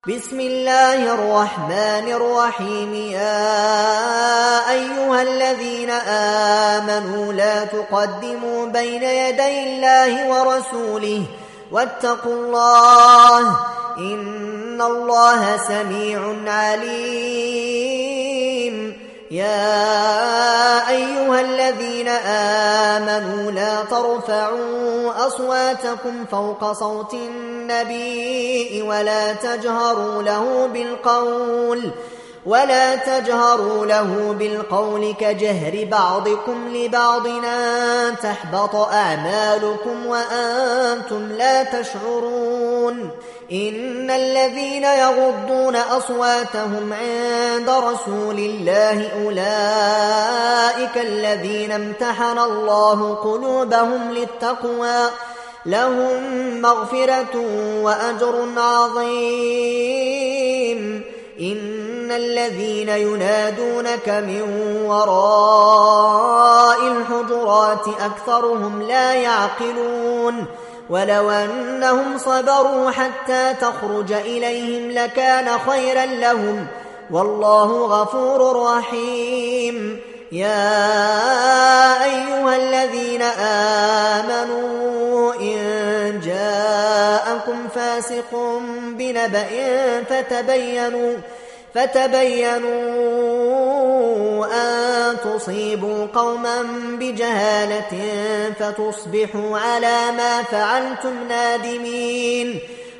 بسم الله الرحمن الرحيم. يا أيها الذين آمنوا لا تقدموا بين يدي الله ورسوله واتقوا الله إن الله سميع عليم. يا أيها الذين آمنوا لا ترفعوا أصواتكم فوق صوت النبي ولا تجهروا له بالقول كجهر بعضكم لبعض أن تحبط أعمالكم وأنتم لا تشعرون. إن الذين يغضون أصواتهم عند رسول الله أولئك الذين امتحن الله قلوبهم للتقوى لهم مغفرة وأجر عظيم. إن الذين ينادونك من وراء الحجرات أكثرهم لا يعقلون. ولو أنهم صبروا حتى تخرج إليهم لكان خيرا لهم والله غفور رحيم. يا أيها الذين آمنوا إن جاءكم فاسق بنبأ فتبينوا أن تصيبوا قوما بجهالة فتصبحوا على ما فعلتم نادمين.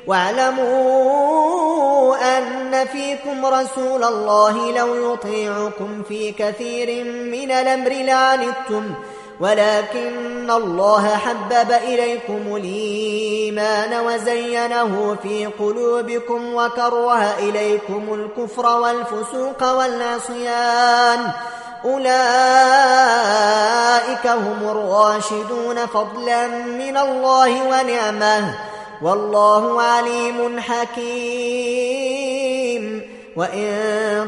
واعلموا أن فيكم رسول الله لو يطيعكم في كثير من الأمر لعنتم ولكن الله حبب إليكم الإيمان وزينه في قلوبكم وكره إليكم الكفر والفسوق والعصيان أولئك هم الراشدون فضلا من الله ونعمه والله عليم حكيم. وإن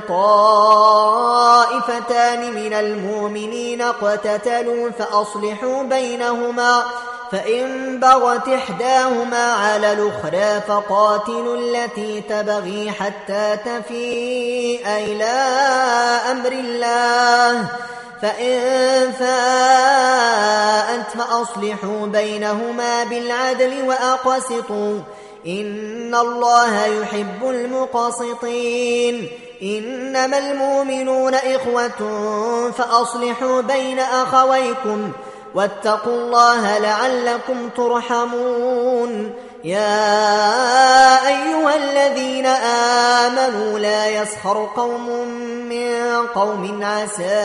طائفتان من المؤمنين اقتتلوا فأصلحوا بينهما فإن بغت إحداهما على الأخرى فقاتلوا التي تبغي حتى تفيء إلى أمر الله فإن فاءت فأصلحوا بينهما بالعدل وأقسطوا إن الله يحب المقسطين. إنما المؤمنون إخوة فأصلحوا بين أخويكم واتقوا الله لعلكم ترحمون. يا أيها الذين آمنوا لا يسخر قوم من قوم عسى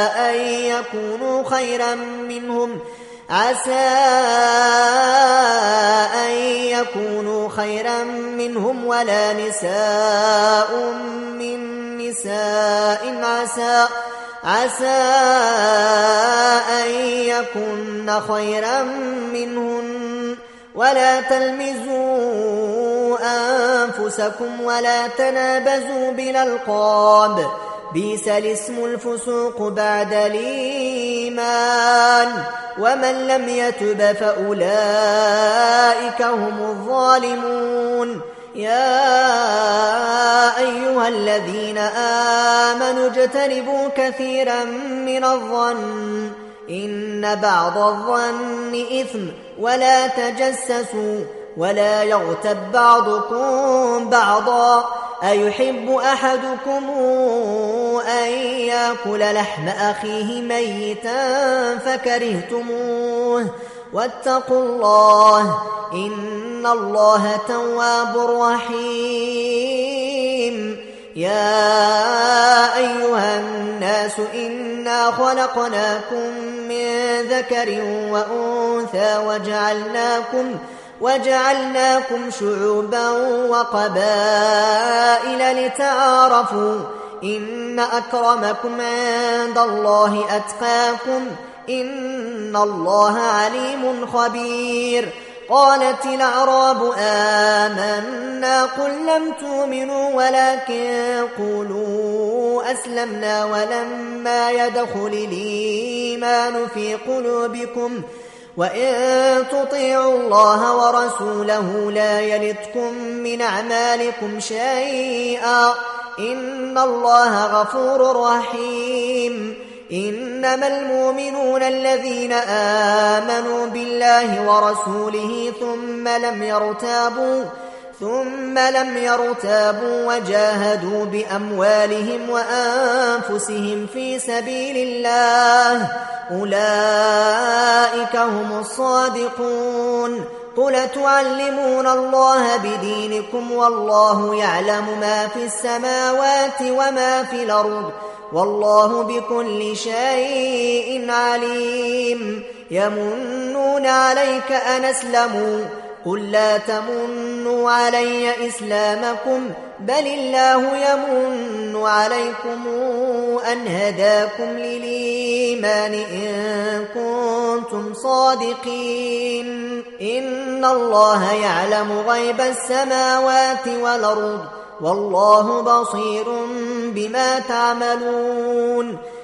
أن يكونوا خيرا منهم ولا نساء من نساء عسى أن يكن خيرا منهن ولا تلمزوا أنفسكم ولا تنابزوا بالألقاب بئس الاسم الفسوق بعد الإيمان ومن لم يتب فأولئك هم الظالمون. يا أيها الذين آمنوا اجتنبوا كثيرا من الظن إن بعض الظن إثم ولا تجسسوا ولا يغتب بعضكم بعضا أيحب أحدكم أن يأكل لحم أخيه ميتا فكرهتموه واتقوا الله إن الله تواب رحيم. يا أيها الناس إنا خلقناكم من ذكر وأنثى وجعلناكم شعوبا وقبائل لتعارفوا إن أكرمكم عند الله أتقاكم إن الله عليم خبير. قالت الأعراب آمنا قل لم تؤمنوا ولكن قولوا أسلمنا ولما يدخل الإيمان في قلوبكم وإن تطيعوا الله ورسوله لا يلتكم من أعمالكم شيئا إن الله غفور رحيم إنما المؤمنون الذين آمنوا بالله ورسوله ثم لم يرتابوا وجاهدوا بأموالهم وأنفسهم في سبيل الله أولئك هم الصادقون قل تعلمون الله بدينكم والله يعلم ما في السماوات وما في الأرض والله بكل شيء عليم يمنون عليك أن أسلموا قل لا تمنوا علي إسلامكم بل الله يمن عليكم أن هداكم للإيمان إن كنتم صادقين إن الله يعلم غيب السماوات والأرض والله بصير بما تعملون